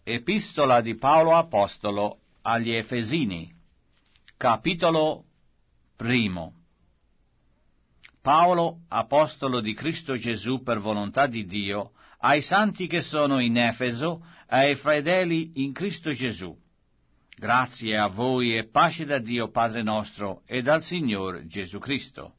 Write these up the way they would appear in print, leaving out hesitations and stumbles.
Epistola di Paolo Apostolo agli Efesini, capitolo 1. Paolo, apostolo di Cristo Gesù per volontà di Dio, ai santi che sono in Efeso e ai fedeli in Cristo Gesù. Grazie a voi e pace da Dio Padre nostro e dal Signor Gesù Cristo.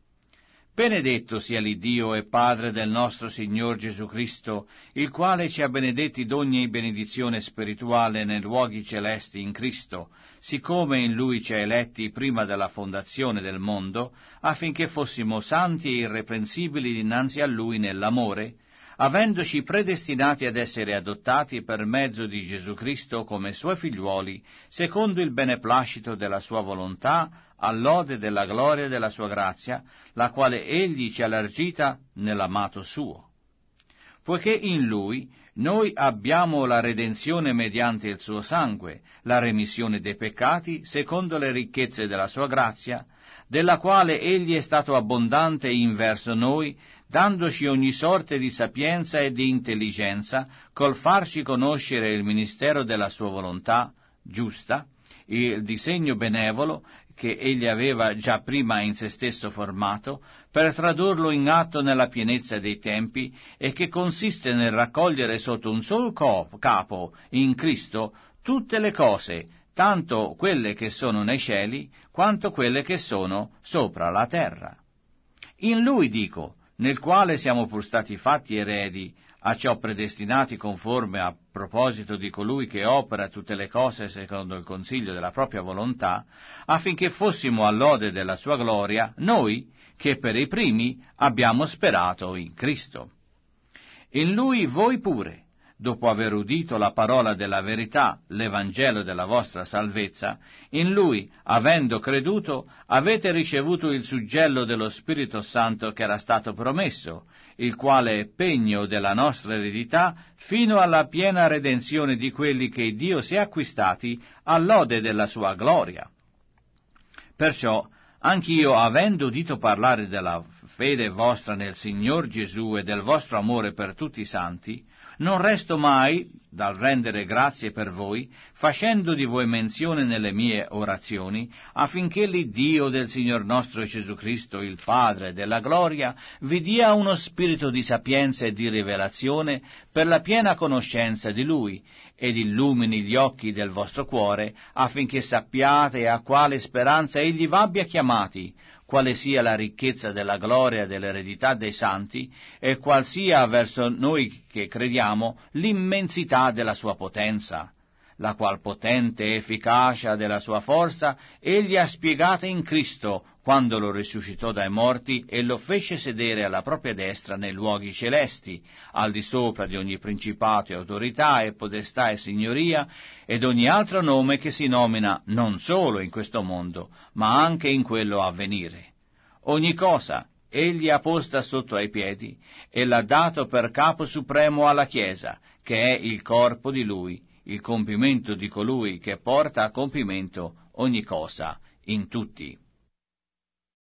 Benedetto sia l'Iddio e Padre del nostro Signor Gesù Cristo, il quale ci ha benedetti d'ogni benedizione spirituale nei luoghi celesti in Cristo, siccome in Lui ci ha eletti prima della fondazione del mondo, affinché fossimo santi e irreprensibili dinanzi a Lui nell'amore, avendoci predestinati ad essere adottati per mezzo di Gesù Cristo come Suoi figliuoli, secondo il beneplacito della Sua volontà, all'ode della gloria della Sua grazia, la quale Egli ci ha largita nell'amato Suo. Poiché in Lui noi abbiamo la redenzione mediante il Suo sangue, la remissione dei peccati, secondo le ricchezze della Sua grazia, della quale Egli è stato abbondante in verso noi, dandoci ogni sorte di sapienza e di intelligenza, col farci conoscere il ministero della Sua volontà giusta, il disegno benevolo che Egli aveva già prima in se stesso formato, per tradurlo in atto nella pienezza dei tempi, e che consiste nel raccogliere sotto un solo capo, in Cristo, tutte le cose, tanto quelle che sono nei cieli, quanto quelle che sono sopra la terra. In Lui, dico, nel quale siamo pur stati fatti eredi, a ciò predestinati conforme a proposito di colui che opera tutte le cose secondo il consiglio della propria volontà, affinché fossimo all'ode della sua gloria, noi che per i primi abbiamo sperato in Cristo. In Lui voi pure, dopo aver udito la parola della verità, l'Evangelo della vostra salvezza, in Lui, avendo creduto, avete ricevuto il suggello dello Spirito Santo che era stato promesso, il quale è pegno della nostra eredità fino alla piena redenzione di quelli che Dio si è acquistati all'ode della sua gloria. Perciò, anch'io, avendo udito parlare della fede vostra nel Signor Gesù e del vostro amore per tutti i santi, non resto mai dal rendere grazie per voi, facendo di voi menzione nelle mie orazioni, affinché l'Iddio del Signor nostro Gesù Cristo, il Padre della gloria, vi dia uno spirito di sapienza e di rivelazione per la piena conoscenza di Lui, ed illumini gli occhi del vostro cuore, affinché sappiate a quale speranza Egli v'abbia chiamati, quale sia la ricchezza della gloria dell'eredità dei santi, e qual sia verso noi che crediamo l'immensità della sua potenza, la qual potente efficacia della sua forza Egli ha spiegata in Cristo, quando lo risuscitò dai morti e lo fece sedere alla propria destra nei luoghi celesti, al di sopra di ogni principato e autorità e podestà e signoria, ed ogni altro nome che si nomina non solo in questo mondo, ma anche in quello a venire. Ogni cosa Egli ha posta sotto ai piedi e l'ha dato per capo supremo alla Chiesa, che è il corpo di Lui, il compimento di colui che porta a compimento ogni cosa in tutti.